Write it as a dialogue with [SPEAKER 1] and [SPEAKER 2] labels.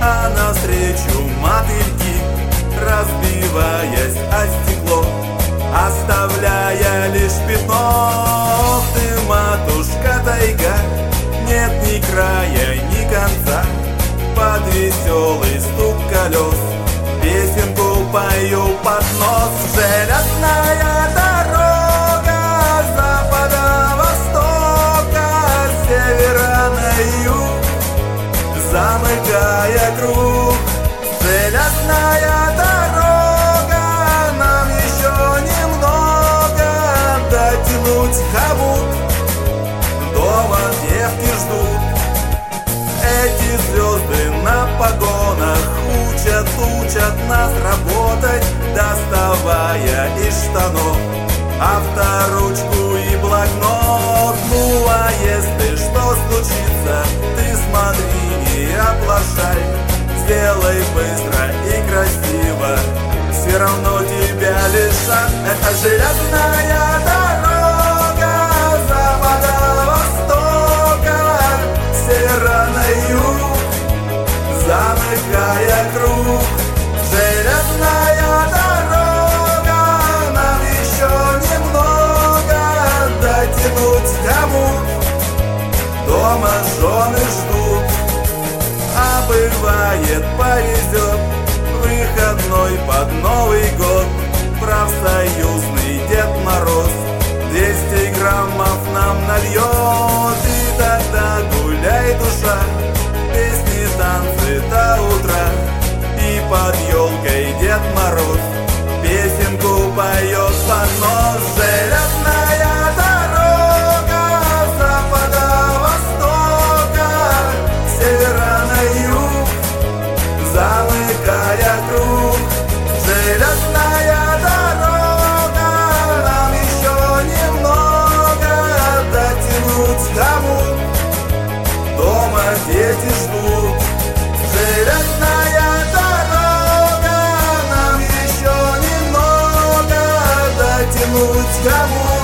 [SPEAKER 1] а навстречу мотыльки, разбиваясь о стекло, оставляя лишь пятно. Ты, матушка тайга, нет ни края, ни конца. Под веселый стук колес песенку пою под нос. Железная дорога запада-востока, севера на юг, замыкая круг. Железная дорога, нам еще немного дотянуть хомут. Дома девки ждут. Эти звезды на погонах учат нас работать, доставая из штанов авторучку и блокнот. Ну а если что случится, ты смотри, не оплошай, сделай быстро и красиво, все равно тебя лишат. Это железная дорога запада-востока, севера на юг, замыкая круг. Железная дорога, нам еще немного дотянуть хомут. Дома жены ждут, а бывает повезет, выходной под Новый год профсоюзный Дед Мороз 200 граммов нам нальет. И тогда гуляй, душа, песни, танцы до утра, и под елкой Дед Мороз песенку поет под нос. Железная дорога запада-востока, севера на юг, замыкая круг. Железная дорога, нам еще немного дотянуть хомут. Дома дети ждут. Железная дорога, нам еще немного дотянуть хомут.